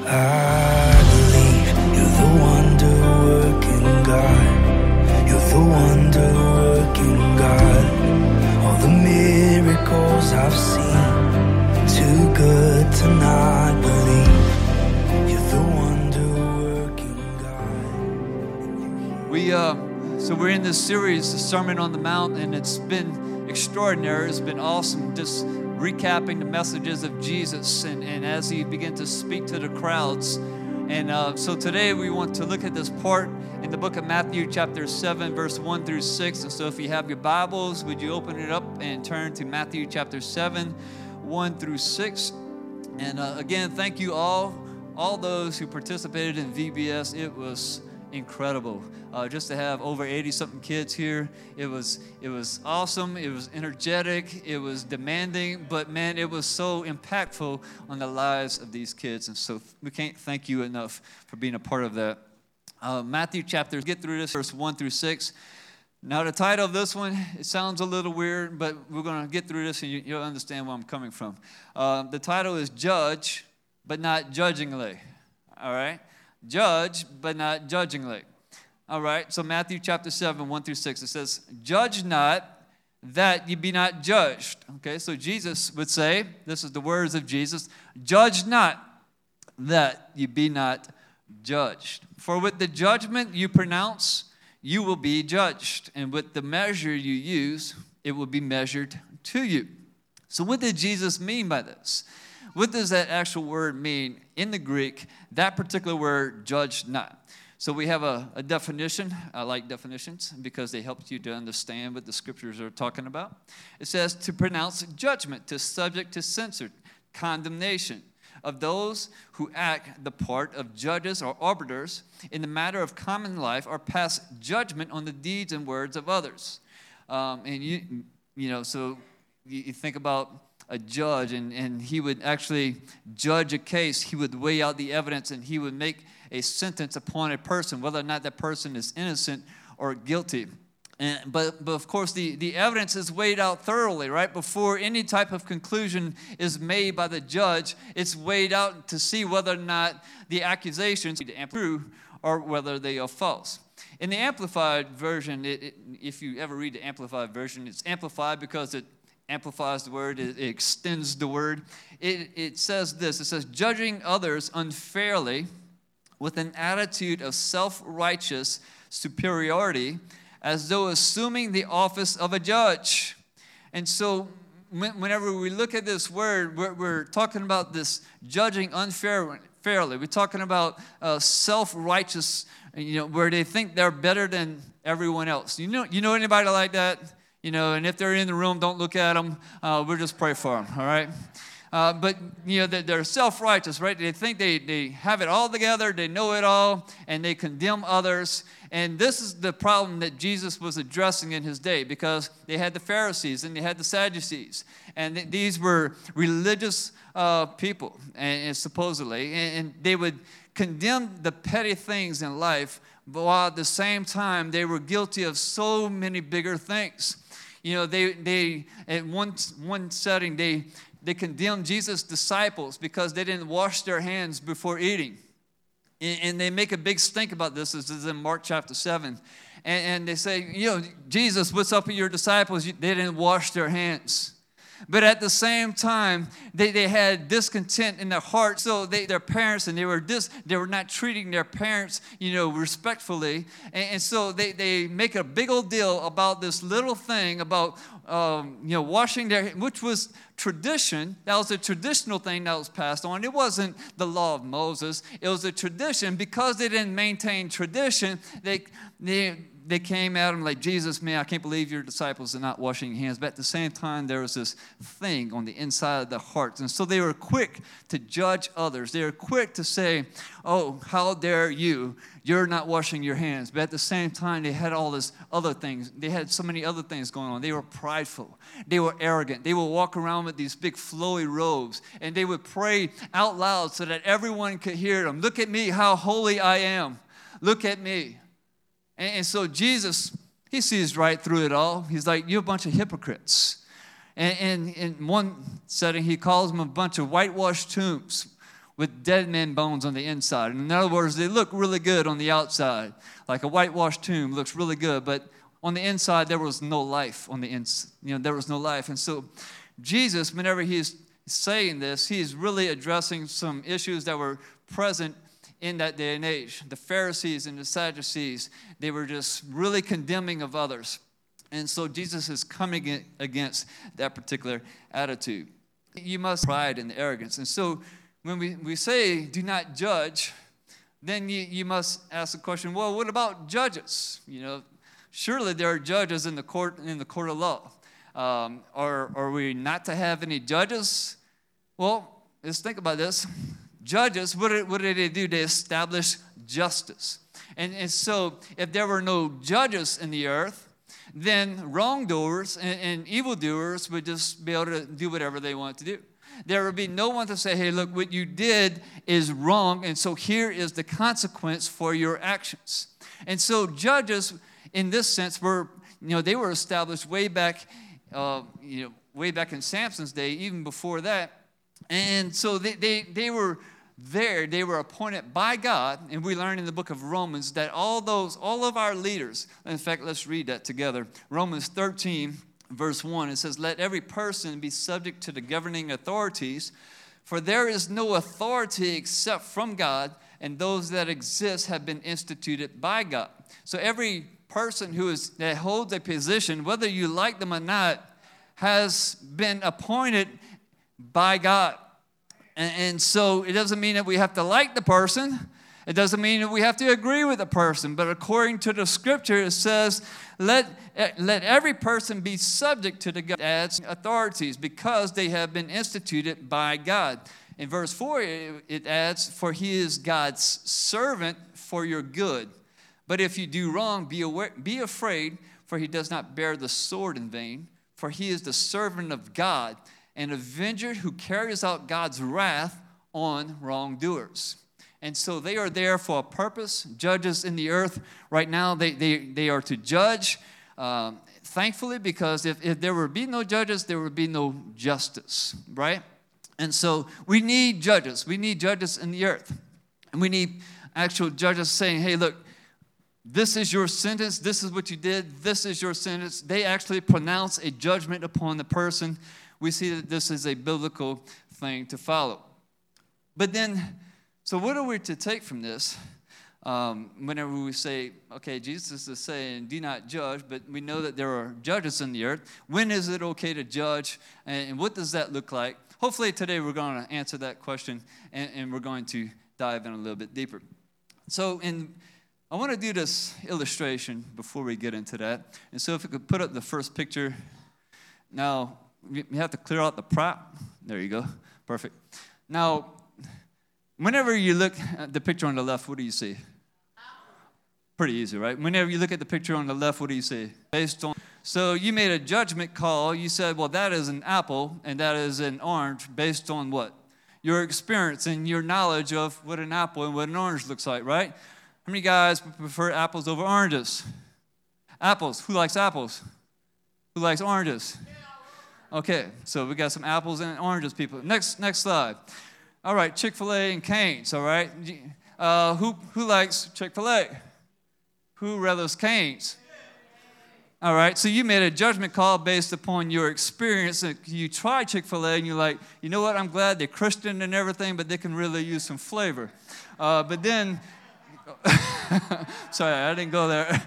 I believe you're the wonder-working God. You're the wonder-working God. All the miracles I've seen, too good to not believe. You're the wonder-working God. So we're in this series, the Sermon on the Mount, and it's been extraordinary. It's been awesome just recapping the messages of Jesus and as he began to speak to the crowds. And so today we want to look at this part in the book of Matthew chapter 7, verse 1 through 6. And so if you have your Bibles, would you open it up and turn to Matthew chapter 7, 1 through 6. And again, thank you all those who participated in VBS. It was incredible. Just to have over 80-something kids here, it was awesome. It was energetic. It was demanding, but man, it was so impactful on the lives of these kids. And so we can't thank you enough for being a part of that. Matthew chapter, get through this, verse 1 through 6. Now the title of this one, it sounds a little weird, but we're going to get through this and you'll understand where I'm coming from. The title is Judge, but not judgingly. All right? Judge, but not judgingly. All right, so Matthew chapter 7, 1 through 6, it says, judge not that ye be not judged. Okay, so Jesus would say, this is the words of Jesus, judge not that ye be not judged. For with the judgment you pronounce, you will be judged. And with the measure you use, it will be measured to you. So what did Jesus mean by this? What does that actual word mean in the Greek, that particular word, judge not? So we have a definition. I like definitions because they help you to understand what the scriptures are talking about. It says to pronounce judgment, to subject to censure, condemnation of those who act the part of judges or arbiters in the matter of common life or pass judgment on the deeds and words of others. And so you think about a judge, and he would actually judge a case. He would weigh out the evidence, and he would make a sentence upon a person, whether or not that person is innocent or guilty. But of course, the evidence is weighed out thoroughly, right? Before any type of conclusion is made by the judge, it's weighed out to see whether or not the accusations are true or whether they are false. In the Amplified Version, if you ever read the Amplified Version, it's amplified because it amplifies the word, it extends the word. It says this, it says, judging others unfairly with an attitude of self-righteous superiority as though assuming the office of a judge. And so whenever we look at this word, we're talking about this judging unfairly. We're talking about self-righteous, where they think they're better than everyone else. You know anybody like that? And if they're in the room, don't look at them. We'll just pray for them, all right? But they're self-righteous, right? They think they have it all together, they know it all, and they condemn others. And this is the problem that Jesus was addressing in his day, because they had the Pharisees and they had the Sadducees. And these were religious people, and supposedly. And they would condemn the petty things in life, but while at the same time, they were guilty of so many bigger things. They in one setting, they condemned Jesus' disciples because they didn't wash their hands before eating. And they make a big stink about this. This is in Mark chapter 7. And they say, Jesus, what's up with your disciples? They didn't wash their hands. But at the same time, they had discontent in their heart. So their parents, and they were not treating their parents, respectfully. And so they make a big old deal about this little thing about, washing their hands, which was tradition. That was a traditional thing that was passed on. It wasn't the law of Moses. It was a tradition. Because they didn't maintain tradition, they came at him like, Jesus, man, I can't believe your disciples are not washing your hands. But at the same time, there was this thing on the inside of their hearts. And so they were quick to judge others. They were quick to say, oh, how dare you? You're not washing your hands. But at the same time, they had all this other things. They had so many other things going on. They were prideful. They were arrogant. They would walk around with these big flowy robes. And they would pray out loud so that everyone could hear them. Look at me, how holy I am. Look at me. And so Jesus, he sees right through it all. He's like, you're a bunch of hypocrites. And in one setting, he calls them a bunch of whitewashed tombs. with dead man bones on the inside. In other words, they look really good on the outside. Like a whitewashed tomb looks really good, but on the inside, there was no life on the inside. There was no life. And so Jesus, whenever he's saying this, he's really addressing some issues that were present in that day and age. The Pharisees and the Sadducees, they were just really condemning of others. And so Jesus is coming against that particular attitude. You must pride and arrogance. And so when we say do not judge, then you must ask the question, well, what about judges? Surely there are judges in the court of law. Are we not to have any judges? Well, let's think about this. Judges, what do they do? They establish justice. And so if there were no judges in the earth, then wrongdoers and evildoers would just be able to do whatever they want to do. There would be no one to say, hey, look, what you did is wrong, and so here is the consequence for your actions. And so judges, in this sense, they were established way back in Samson's day, even before that. And so they were there. They were appointed by God, and we learn in the book of Romans that all of our leaders, in fact, let's read that together. Romans 13, verse 1, it says, let every person be subject to the governing authorities, for there is no authority except from God, and those that exist have been instituted by God. So every person that holds a position, whether you like them or not, has been appointed by God. And so it doesn't mean that we have to like the person. It doesn't mean that we have to agree with the person. But according to the scripture, it says, let every person be subject to the God's authorities because they have been instituted by God. In verse 4, it adds, for he is God's servant for your good. But if you do wrong, be afraid, for he does not bear the sword in vain. For he is the servant of God, an avenger who carries out God's wrath on wrongdoers. And so they are there for a purpose. Judges in the earth right now, they are to judge, thankfully, because if there would be no judges, there would be no justice, right? And so we need judges. We need judges in the earth. And we need actual judges saying, hey, look, this is your sentence. This is what you did. This is your sentence. They actually pronounce a judgment upon the person. We see that this is a biblical thing to follow. But then, so what are we to take from this? Whenever we say, okay, Jesus is saying, do not judge, but we know that there are judges in the earth. When is it okay to judge? And what does that look like? Hopefully today we're going to answer that question, and we're going to dive in a little bit deeper. So I want to do this illustration before we get into that. And so if we could put up the first picture. Now, you have to clear out the prop. There you go. Perfect. Now, whenever you look at the picture on the left, what do you see? Pretty easy, right? Whenever you look at the picture on the left, what do you see? So you made a judgment call. You said, well, that is an apple and that is an orange based on what? Your experience and your knowledge of what an apple and what an orange looks like, right? How many guys prefer apples over oranges? Apples. Who likes apples? Who likes oranges? Okay, so we got some apples and oranges, people. Next slide. All right, Chick-fil-A and Cane's, all right? Who likes Chick-fil-A? Who relish Cane's? All right, so you made a judgment call based upon your experience. You tried Chick-fil-A and you're like, you know what, I'm glad they're Christian and everything, but they can really use some flavor. But then, sorry, I didn't go there.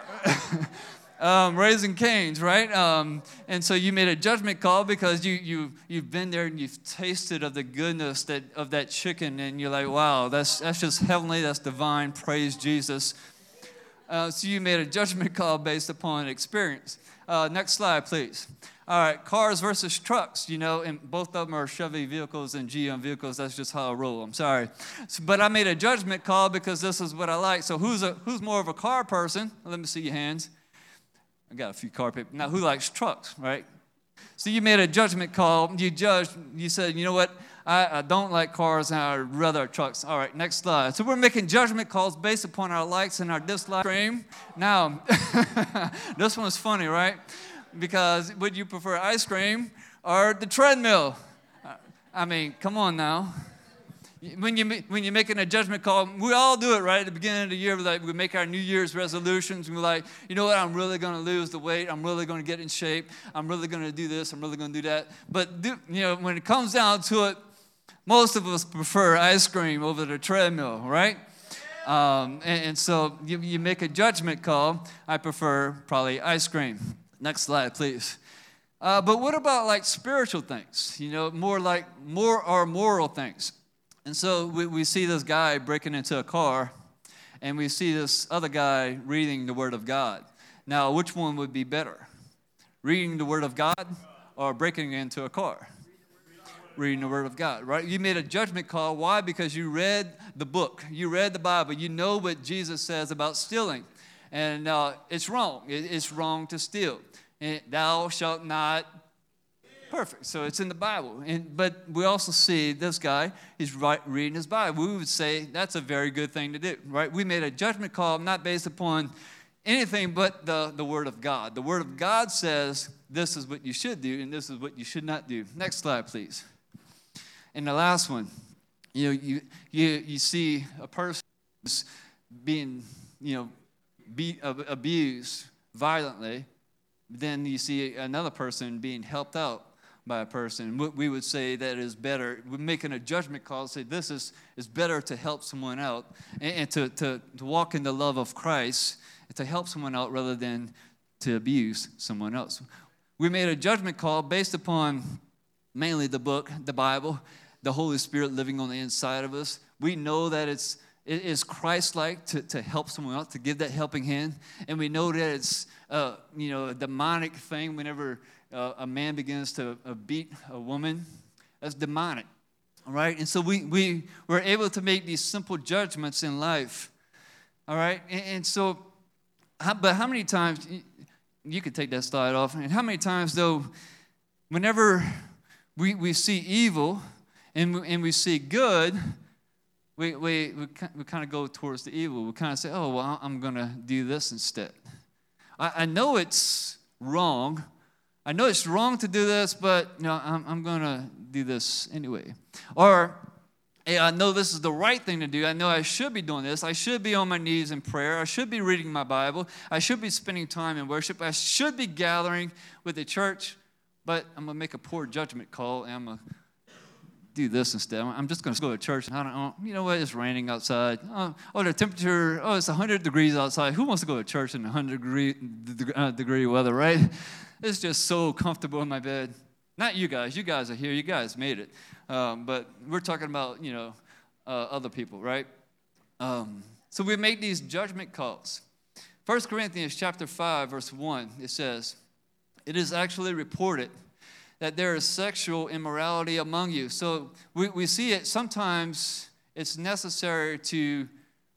Raising Cane's, right? And so you made a judgment call because you've been there and you've tasted of the goodness of that chicken, and you're like, wow, that's just heavenly, that's divine, praise Jesus. So you made a judgment call based upon experience. Next slide, please. All right, cars versus trucks, and both of them are Chevy vehicles and GM vehicles. That's just how I roll. I'm sorry. But I made a judgment call because this is what I like. So who's more of a car person? Let me see your hands. I got a few car people. Now, who likes trucks, right? So you made a judgment call. You judged. You said, you know what? I don't like cars and I'd rather trucks. All right, next slide. So we're making judgment calls based upon our likes and our dislikes. Now, this one's funny, right? Because would you prefer ice cream or the treadmill? I mean, come on now. when you're making a judgment call, we all do it, right? At the beginning of the year, we make our New Year's resolutions. We're like, you know what? I'm really going to lose the weight. I'm really going to get in shape. I'm really going to do this. I'm really going to do that. But when it comes down to it, most of us prefer ice cream over the treadmill, right? And so you make a judgment call. I prefer probably ice cream. Next slide, please. But what about like spiritual things? More moral things. And so we see this guy breaking into a car, and we see this other guy reading the Word of God. Now, which one would be better? Reading the Word of God or breaking into a car? Reading the Word of God, right? You made a judgment call. Why? Because you read the book. You read the Bible. You know what Jesus says about stealing. And it's wrong. It's wrong to steal. And thou shalt not. Perfect. So it's in the Bible. But we also see this guy, he's reading his Bible. We would say that's a very good thing to do, right? We made a judgment call not based upon anything but the Word of God. The Word of God says this is what you should do and this is what you should not do. Next slide, please. And the last one, you see a person who's being, abused violently. Then you see another person being helped out by a person. We would say that is better. We're making a judgment call, say this is better to help someone out and to walk in the love of Christ and to help someone out rather than to abuse someone else. We made a judgment call based upon mainly the book, the Bible, the Holy Spirit living on the inside of us. We know that it is Christ-like to help someone out, to give that helping hand. And we know that it's a demonic thing whenever a man begins to beat a woman. That's demonic, all right? And so we were able to make these simple judgments in life, all right? And so, but how many times, you could take that slide off, and how many times, though, whenever we see evil and we see good, we kind of go towards the evil. We kind of say, oh, well, I'm going to do this instead. I know it's wrong. I know it's wrong to do this, but I'm going to do this anyway. Or, hey, I know this is the right thing to do. I know I should be doing this. I should be on my knees in prayer. I should be reading my Bible. I should be spending time in worship. I should be gathering with the church, but I'm going to make a poor judgment call, and I'm going to do this instead. I'm just going to go to church, and I don't know, you know what, it's raining outside. The temperature, it's 100 degrees outside. Who wants to go to church in 100-degree weather, right? It's just so comfortable in my bed. Not you guys. You guys are here. You guys made it. But we're talking about, other people, right? So we make these judgment calls. 1 Corinthians chapter 5, verse 1, it says, it is actually reported that there is sexual immorality among you. So we see it. Sometimes it's necessary to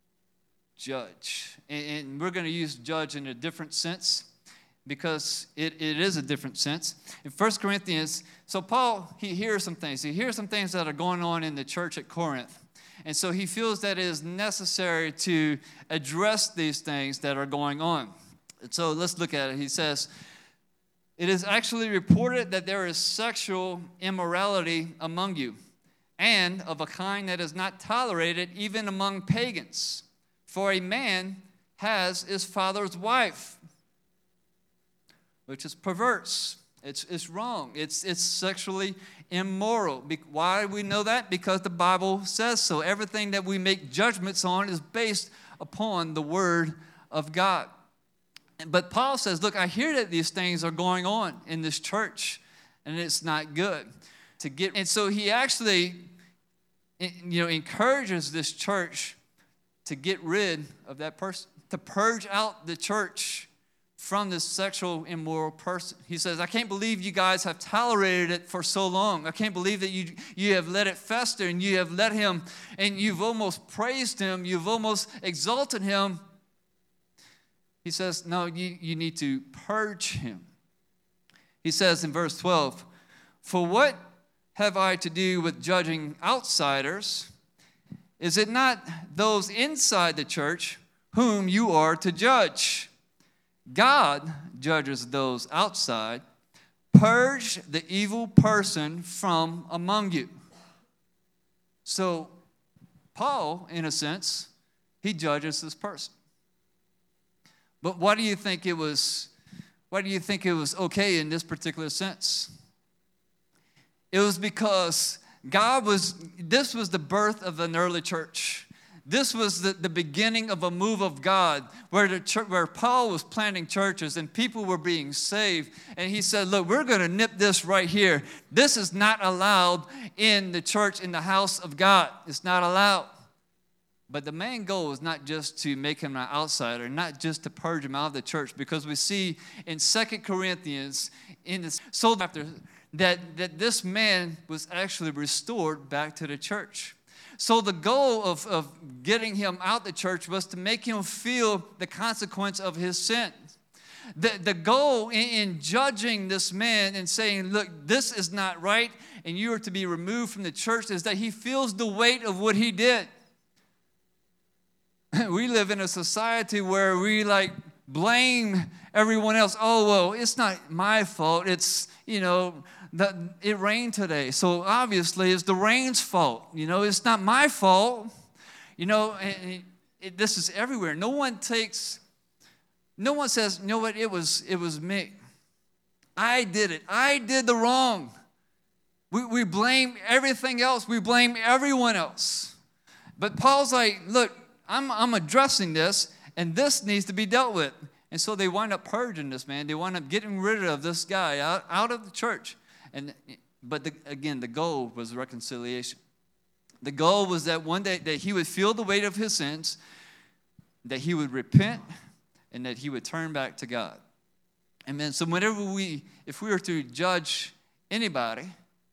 judge. And we're going to use judge in a different sense because it is a different sense. In 1 Corinthians, so Paul, he hears some things. He hears some things that are going on in the church at Corinth. And so he feels that it is necessary to address these things that are going on. And so let's look at it. He says, it is actually reported that there is sexual immorality among you, and of a kind that is not tolerated even among pagans. For a man has his father's wife, which is perverse. It's wrong. It's sexually immoral. Why do we know that? Because the Bible says so. Everything that we make judgments on is based upon the Word of God. But Paul says, look, I hear that these things are going on in this church, and it's not good. And so he actually, encourages this church to get rid of that person, to purge out the church from this sexual immoral person. He says, I can't believe you guys have tolerated it for so long. I can't believe that you have let it fester, and you have let him, and you've almost praised him, you've almost exalted him. He says, no, you need to purge him. He says in verse 12, for what have I to do with judging outsiders? Is it not those inside the church whom you are to judge? God judges those outside. Purge the evil person from among you. So Paul, in a sense, he judges this person. But why do you think it was okay in this particular sense? It was because this was the birth of an early church. This was the beginning of a move of God where Paul was planting churches and people were being saved. And he said, look, we're going to nip this right here. This is not allowed in the church, in the house of God. It's not allowed. But the main goal is not just to make him an outsider, not just to purge him out of the church, because we see in 2 Corinthians, in this chapter, that this man was actually restored back to the church. So the goal of getting him out the church was to make him feel the consequence of his sin. The goal in judging this man and saying, look, this is not right, and you are to be removed from the church, is that he feels the weight of what he did. We live in a society where we blame everyone else. Oh, well, it's not my fault. It's, it rained today. So obviously it's the rain's fault. It's not my fault. This is everywhere. No one says, you know what, it was me. I did it. I did the wrong. We blame everything else. We blame everyone else. But Paul's like, look, I'm addressing this, and this needs to be dealt with. And so they wind up purging this man. They wind up getting rid of this guy out of the church. But again, the goal was reconciliation. The goal was that one day that he would feel the weight of his sins, that he would repent, and that he would turn back to God. Amen. So if we were to judge anybody,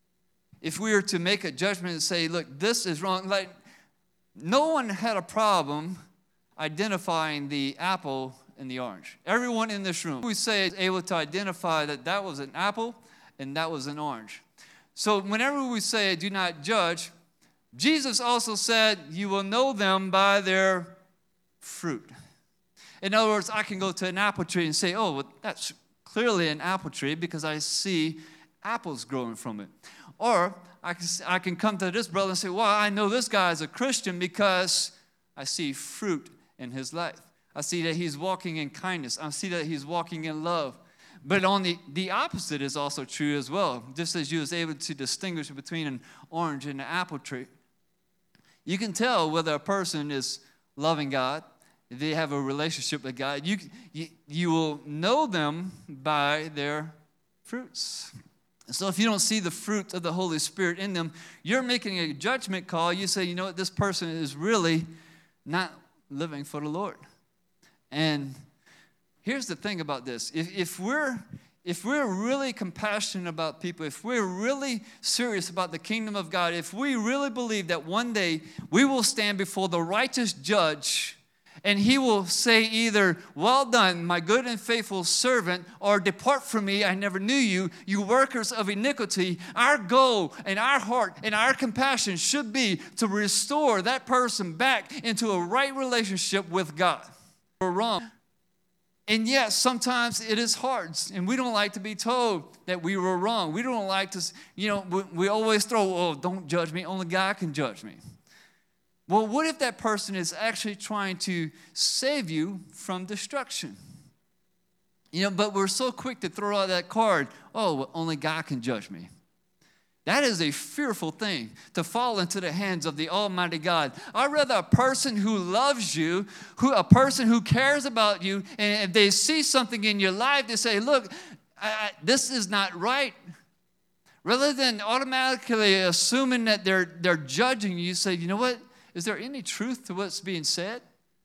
if we were to make a judgment and say, look, this is wrong, no one had a problem identifying the apple and the orange. Everyone in this room, we say, is able to identify that was an apple and that was an orange. So whenever we say, do not judge, Jesus also said, you will know them by their fruit. In other words, I can go to an apple tree and say, oh, well, that's clearly an apple tree because I see apples growing from it. Or I can come to this brother and say, well, I know this guy is a Christian because I see fruit in his life. I see that he's walking in kindness. I see that he's walking in love. But on the opposite is also true as well. Just as you was able to distinguish between an orange and an apple tree. You can tell whether a person is loving God, if they have a relationship with God. You will know them by their fruits. So if you don't see the fruit of the Holy Spirit in them, you're making a judgment call. You say, you know what, this person is really not living for the Lord. And here's the thing about this. If we're really compassionate about people, if we're really serious about the kingdom of God, if we really believe that one day we will stand before the righteous judge and he will say either, well done, my good and faithful servant, or depart from me, I never knew you, you workers of iniquity. Our goal and our heart and our compassion should be to restore that person back into a right relationship with God. We're wrong. And yes, sometimes it is hard, and we don't like to be told that we were wrong. We don't like to, we always throw, oh, don't judge me, only God can judge me. Well, what if that person is actually trying to save you from destruction? But we're so quick to throw out that card, oh, well, only God can judge me. That is a fearful thing, to fall into the hands of the Almighty God. I'd rather a person who loves you, a person who cares about you, and if they see something in your life, they say, look, this is not right. Rather than automatically assuming that they're judging you, say, you know what? Is there any truth to what's being said?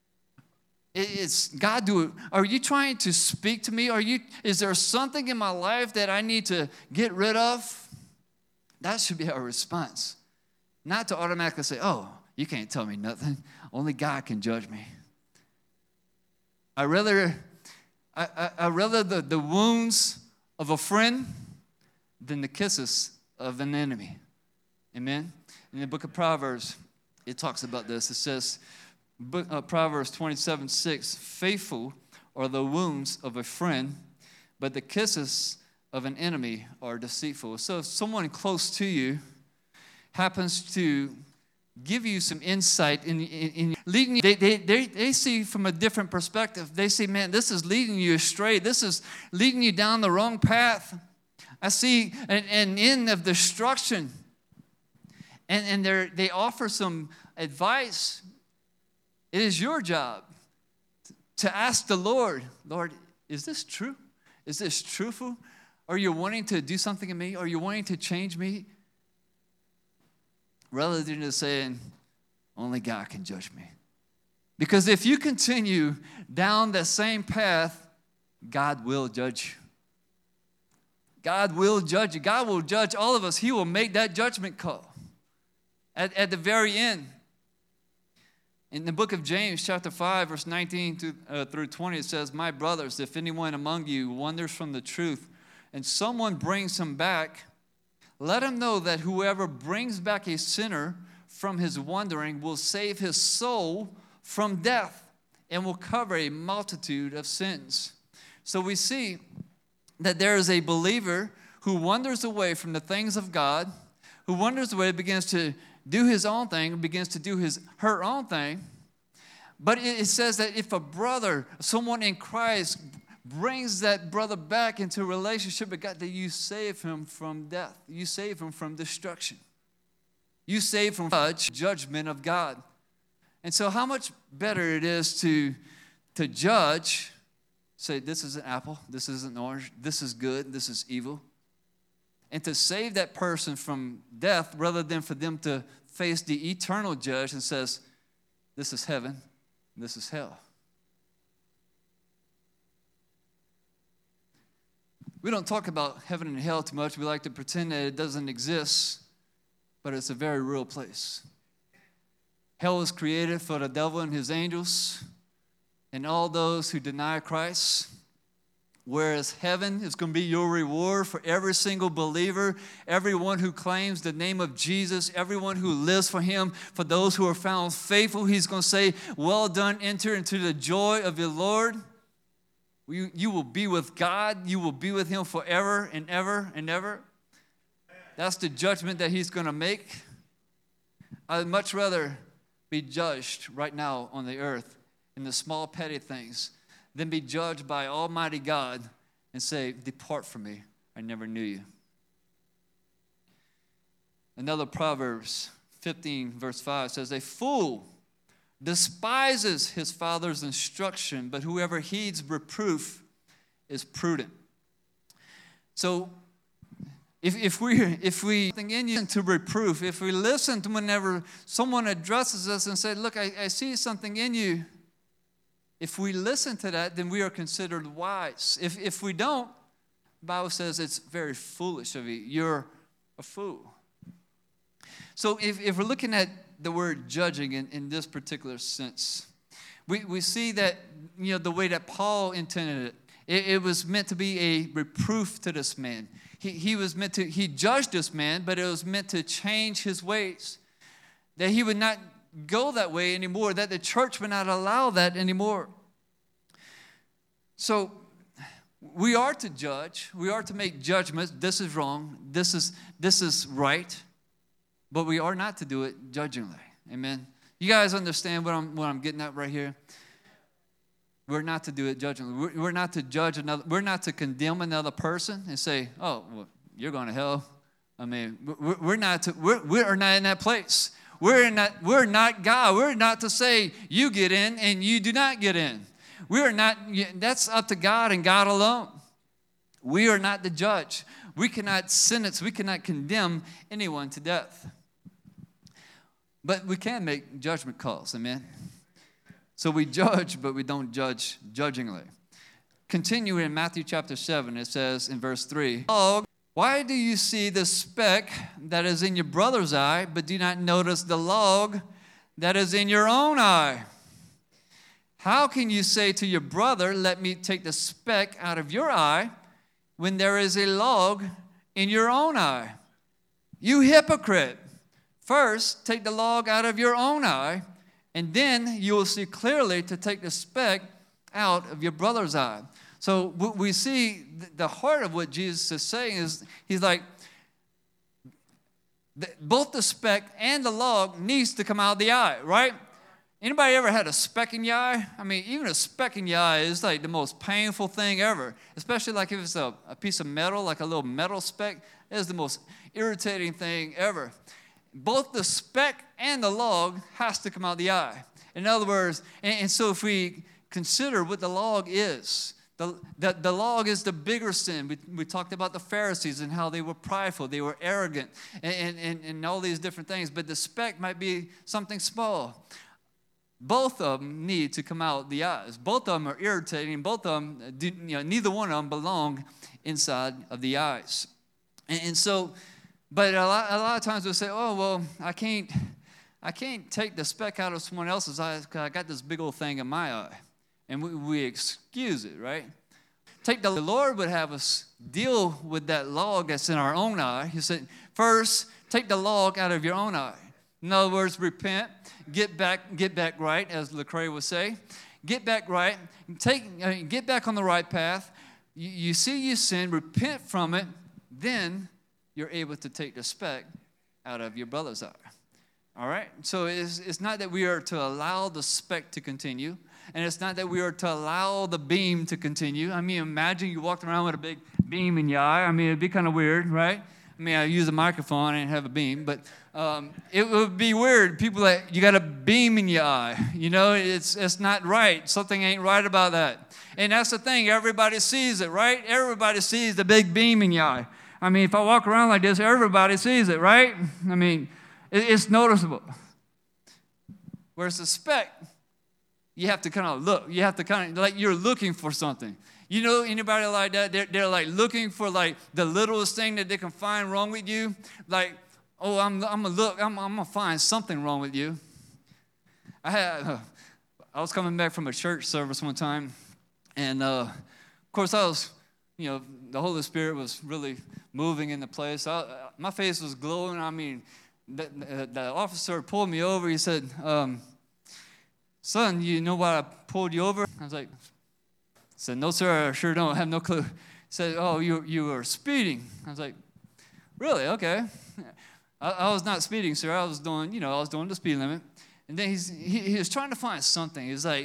It's God, are you trying to speak to me? Is there something in my life that I need to get rid of? That should be our response. Not to automatically say, oh, you can't tell me nothing. Only God can judge me. I rather the wounds of a friend than the kisses of an enemy. Amen? In the book of Proverbs, it talks about this. It says, Proverbs 27:6, faithful are the wounds of a friend, but the kisses of an enemy are deceitful. So if someone close to you happens to give you some insight in leading you. They see from a different perspective. They say, man, this is leading you astray. This is leading you down the wrong path. I see an end of destruction. And they offer some advice. It is your job to ask the Lord, Lord, is this true? Is this truthful? Are you wanting to do something in me? Are you wanting to change me? Rather than just saying, only God can judge me. Because if you continue down that same path, God will judge you. God will judge you. God will judge all of us. He will make that judgment call at the very end. In the book of James, chapter 5, verse 19 through 20, it says, my brothers, if anyone among you wanders from the truth, and someone brings him back, let him know that whoever brings back a sinner from his wandering will save his soul from death and will cover a multitude of sins. So we see that there is a believer who wanders away from the things of God, who wanders away, begins to do his own thing, begins to do her own thing. But it says that if a brother, someone in Christ, brings that brother back into a relationship with God, that you save him from death. You save him from destruction. You save him from judgment of God. And so how much better it is to judge, say this is an apple, this is an orange, this is good, this is evil. And to save that person from death rather than for them to face the eternal judge and says, this is heaven, this is hell. We don't talk about heaven and hell too much. We like to pretend that it doesn't exist, but it's a very real place. Hell was created for the devil and his angels and all those who deny Christ, whereas heaven is going to be your reward for every single believer, everyone who claims the name of Jesus, everyone who lives for him. For those who are found faithful, he's going to say, well done, enter into the joy of your Lord. You will be with God. You will be with him forever and ever and ever. That's the judgment that he's going to make. I'd much rather be judged right now on the earth in the small petty things than be judged by Almighty God and say, depart from me, I never knew you. Another Proverbs 15 verse 5 says, a fool despises his father's instruction, but whoever heeds reproof is prudent. So if we begin to reproof, if we listen to whenever someone addresses us and say, look, I see something in you, if we listen to that, then we are considered wise. If we don't, the Bible says it's very foolish of you. You're a fool. So if we're looking at the word judging in this particular sense, we see that, the way that Paul intended it, it was meant to be a reproof to this man. He judged this man, but it was meant to change his ways. That he would not go that way anymore, that the church would not allow that anymore. So we are to judge. We are to make judgments. This is wrong. This is right. But we are not to do it judgingly. Amen. You guys understand what I'm getting at right here? We're not to do it judgingly. We're not to judge another. We're not to condemn another person and say, "Oh, well, you're going to hell." I mean, we're not in that place. We're not God. We're not to say you get in and you do not get in. We are not. That's up to God and God alone. We are not the judge. We cannot sentence. We cannot condemn anyone to death. But we can make judgment calls. Amen. So we judge, but we don't judge judgingly. Continuing in Matthew chapter 7, it says in verse 3, why do you see the speck that is in your brother's eye, but do not notice the log that is in your own eye? How can you say to your brother, let me take the speck out of your eye, when there is a log in your own eye? You hypocrite! First, take the log out of your own eye, and then you will see clearly to take the speck out of your brother's eye. So we see the heart of what Jesus is saying is, he's like, both the speck and the log needs to come out of the eye, right? Anybody ever had a speck in your eye? I mean, even a speck in your eye is like the most painful thing ever, especially like if it's a piece of metal, like a little metal speck. It is the most irritating thing ever. Both the speck and the log has to come out of the eye. In other words, and so if we consider what the log is, the log is the bigger sin. We talked about the Pharisees and how they were prideful, they were arrogant, and all these different things. But the speck might be something small. Both of them need to come out the eyes. Both of them are irritating. Both of them, neither one of them belong inside of the eyes. And so, but a lot of times we'll say, oh, well, I can't take the speck out of someone else's eye because I got this big old thing in my eye. And we excuse it, right? The Lord would have us deal with that log that's in our own eye. He said, first, take the log out of your own eye. In other words, repent, get back right, as Lecrae would say. Get back right, get back on the right path. You see you sin, repent from it, then you're able to take the speck out of your brother's eye. All right? So it's not that we are to allow the speck to continue, and it's not that we are to allow the beam to continue. I mean, imagine you walked around with a big beam in your eye. I mean, it'd be kind of weird, right? I mean, I use a microphone and have a beam, but it would be weird. People you got a beam in your eye. You know, it's not right. Something ain't right about that. And that's the thing. Everybody sees it, right? Everybody sees the big beam in your eye. I mean, if I walk around like this, everybody sees it, right? I mean, it's noticeable. Whereas the speck, you have to kind of look. You have to kind of, like you're looking for something. You know anybody like that? They're like looking for like the littlest thing that they can find wrong with you. Like, oh, I'm gonna look. I'm gonna find something wrong with you. I was coming back from a church service one time, and of course I was, the Holy Spirit was really moving in the place. My face was glowing. I mean, the officer pulled me over. He said, son, you know why I pulled you over? I was like, said, no, sir, I sure don't. I have no clue. He said, oh, you were speeding. I was like, really? Okay. I was not speeding, sir. I was doing the speed limit. And then he was trying to find something. He's like,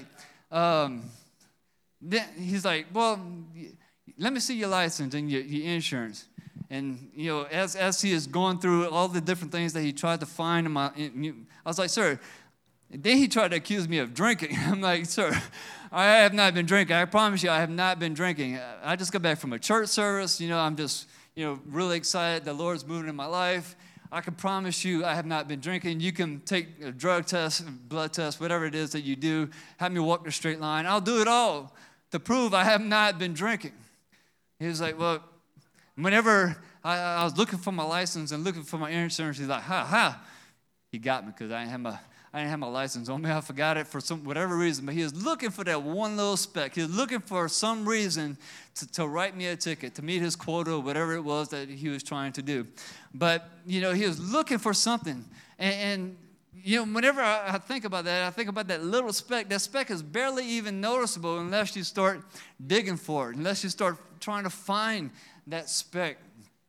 he's like, well, let me see your license and your insurance. And, as he is going through all the different things that he tried to find I was like, sir. Then he tried to accuse me of drinking. I'm like, sir, I have not been drinking. I promise you I have not been drinking. I just got back from a church service. I'm just, really excited. The Lord's moving in my life. I can promise you I have not been drinking. You can take a drug test, blood test, whatever it is that you do. Have me walk the straight line. I'll do it all to prove I have not been drinking. He was like, well, whenever I was looking for my license and looking for my insurance, he's like, He got me because I didn't have my license on me. I forgot it for whatever reason. But he was looking for that one little speck. He was looking for some reason to write me a ticket, to meet his quota, or whatever it was that he was trying to do. But, he was looking for something. And whenever I think about that, I think about that little speck. That speck is barely even noticeable unless you start digging for it, unless you start trying to find that speck.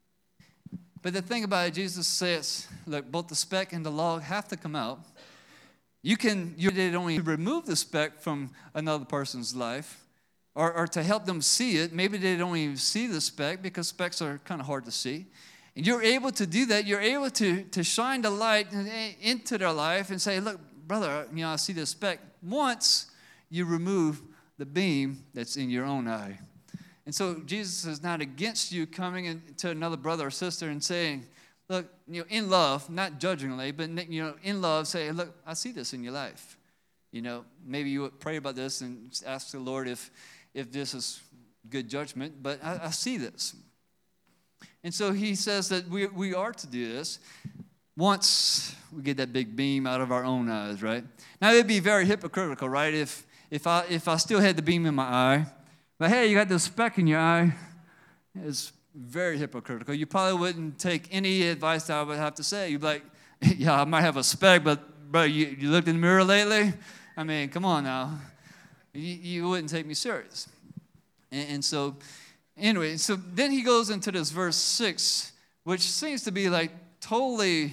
But the thing about it, Jesus says, look, both the speck and the log have to come out. You did only remove the speck from another person's life or to help them see it. Maybe they don't even see the speck because specks are kind of hard to see. And you're able to do that. You're able to shine the light into their life and say, look, brother, I see this speck. Once you remove the beam that's in your own eye. And so Jesus is not against you coming to another brother or sister and saying, look, in love, not judgingly, but, in love, say, look, I see this in your life. Maybe you would pray about this and ask the Lord if this is good judgment, but I see this. And so he says that we are to do this once we get that big beam out of our own eyes, right? Now, it would be very hypocritical, right? If I still had the beam in my eye, but hey, you got this speck in your eye, it's very hypocritical. You probably wouldn't take any advice that I would have to say. You'd be like, yeah, I might have a speck, but bro, you looked in the mirror lately? I mean, come on now. You wouldn't take me serious. And so, anyway, so then he goes into this verse 6, which seems to be like totally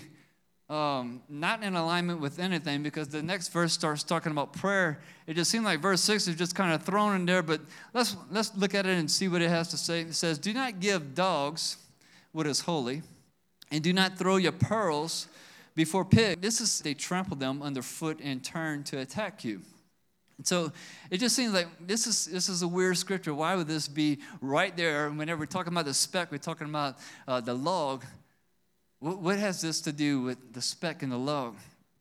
not in alignment with anything, because the next verse starts talking about prayer. It just seemed like verse 6 is just kind of thrown in there, but let's look at it and see what it has to say. It says, do not give dogs what is holy, and do not throw your pearls before pigs. This is, they trample them underfoot and turn to attack you. So it just seems like this is a weird scripture. Why would this be right there? Whenever we're talking about the speck, we're talking about the log. What has this to do with the speck and the log?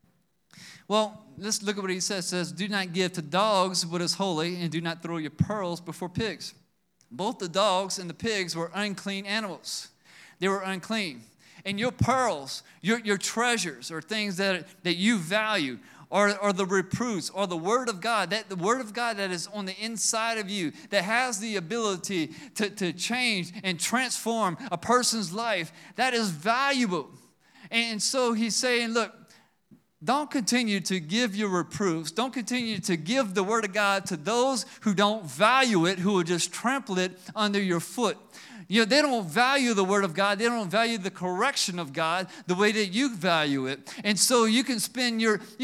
Well, let's look at what he says. It says, do not give to dogs what is holy, and do not throw your pearls before pigs. Both the dogs and the pigs were unclean animals. They were unclean. And your pearls, your treasures, or things that you value, or the reproofs, or the Word of God, the Word of God that is on the inside of you, that has the ability to change and transform a person's life, that is valuable. And so he's saying, look, don't continue to give your reproofs. Don't continue to give the Word of God to those who don't value it, who will just trample it under your foot. You know, they don't value the Word of God. They don't value the correction of God the way that you value it. And so you can spend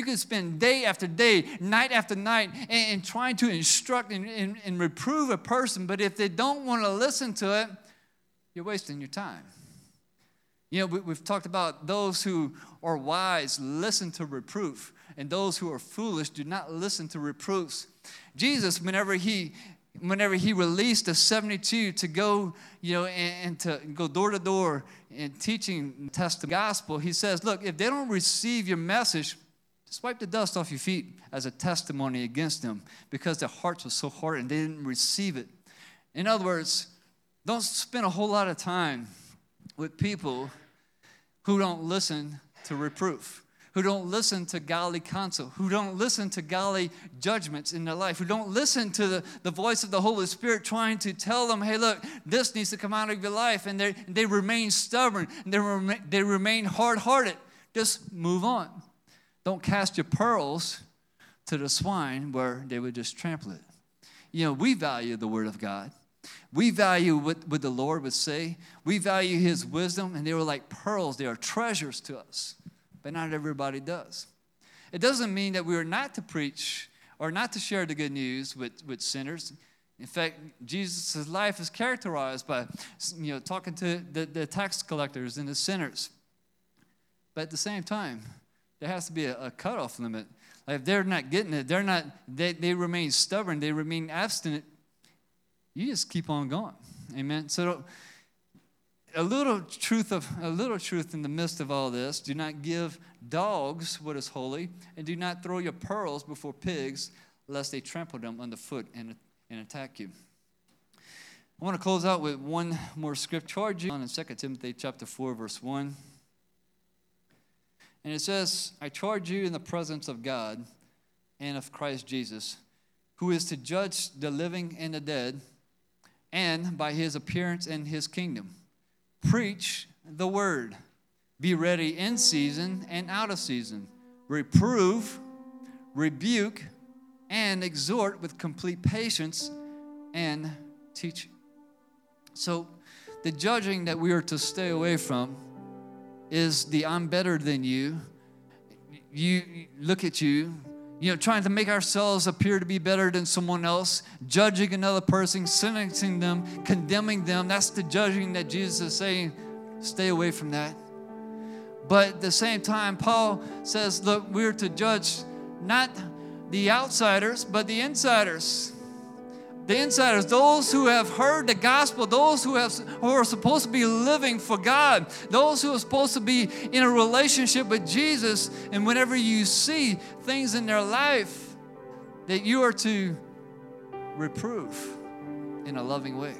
day after day, night after night, and trying to instruct and reprove a person. But if they don't want to listen to it, you're wasting your time. You know, we've talked about those who are wise listen to reproof, and those who are foolish do not listen to reproofs. Jesus, whenever he released the 72 to go, you know, and to go door to door and teaching the gospel, he says, look, if they don't receive your message, just wipe the dust off your feet as a testimony against them, because their hearts were so hard and they didn't receive it. In other words, don't spend a whole lot of time with people who don't listen to reproof, who don't listen to godly counsel, who don't listen to godly judgments in their life, who don't listen to the voice of the Holy Spirit trying to tell them, hey, look, this needs to come out of your life, and they remain stubborn, and they remain hard-hearted. Just move on. Don't cast your pearls to the swine where they would just trample it. You know, we value the Word of God. We value what the Lord would say. We value His wisdom, and they were like pearls. They are treasures to us. But not everybody does. It doesn't mean that we are not to preach or not to share the good news with sinners. In fact, Jesus' life is characterized by, you know, talking to the tax collectors and the sinners. But at the same time, there has to be a cutoff limit. Like if they're not getting it, they remain stubborn, they remain abstinent, you just keep on going. Amen. So a little truth in the midst of all this. Do not give dogs what is holy, and do not throw your pearls before pigs, lest they trample them underfoot and attack you. I want to close out with one more scripture. Charge you on in 2 Timothy chapter 4, verse 1. And it says, I charge you in the presence of God and of Christ Jesus, who is to judge the living and the dead, and by His appearance in His kingdom. Preach the word. Be ready in season and out of season. Reprove, rebuke, and exhort with complete patience and teaching. So the judging that we are to stay away from is the I'm better than you. You look at you, trying to make ourselves appear to be better than someone else, judging another person, sentencing them, condemning them. That's the judging that Jesus is saying, stay away from that. But at the same time, Paul says, look, we're to judge not the outsiders, but the insiders. The insiders, those who have heard the gospel, those who are supposed to be living for God, those who are supposed to be in a relationship with Jesus. And whenever you see things in their life, that you are to reprove in a loving way,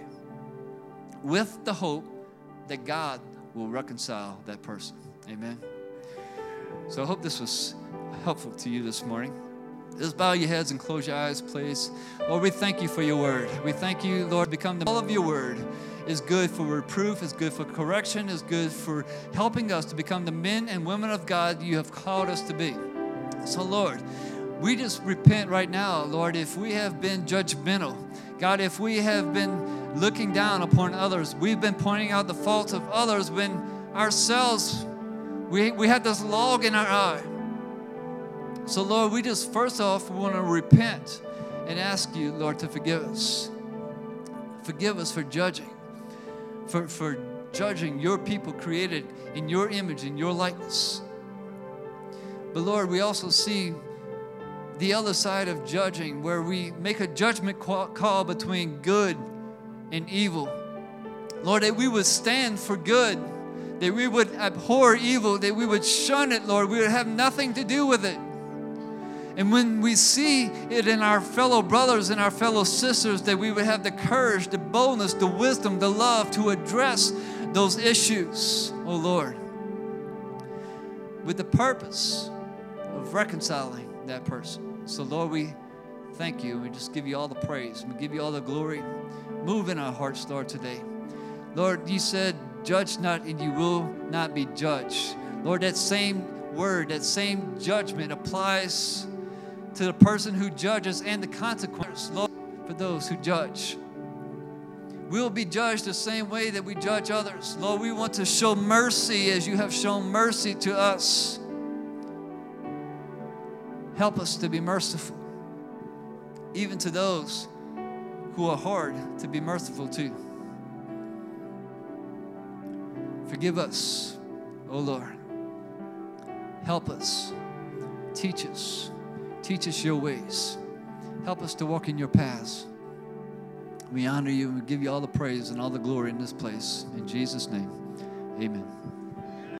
with the hope that God will reconcile that person. Amen. So I hope this was helpful to you this morning. Just bow your heads and close your eyes, please. Lord, we thank you for your word. We thank you, Lord, all of your word is good for reproof, is good for correction, is good for helping us to become the men and women of God you have called us to be. So, Lord, we just repent right now, Lord, if we have been judgmental. God, if we have been looking down upon others, we've been pointing out the faults of others when ourselves We have this log in our eye. So, Lord, we just first off want to repent and ask you, Lord, to forgive us. Forgive us for judging, for judging your people created in your image, in your likeness. But, Lord, we also see the other side of judging, where we make a judgment call between good and evil. Lord, that we would stand for good, that we would abhor evil, that we would shun it, Lord. We would have nothing to do with it. And when we see it in our fellow brothers and our fellow sisters, that we would have the courage, the boldness, the wisdom, the love to address those issues, oh Lord, with the purpose of reconciling that person. So, Lord, we thank you. We just give you all the praise. We give you all the glory. Move in our hearts, Lord, today. Lord, you said, judge not and you will not be judged. Lord, that same word, that same judgment applies to the person who judges and the consequences, Lord, for those who judge. We will be judged the same way that we judge others. Lord, we want to show mercy as you have shown mercy to us. Help us to be merciful, even to those who are hard to be merciful to. Forgive us, O Lord. Help us. Teach us. Teach us your ways. Help us to walk in your paths. We honor you and we give you all the praise and all the glory in this place. In Jesus' name, amen.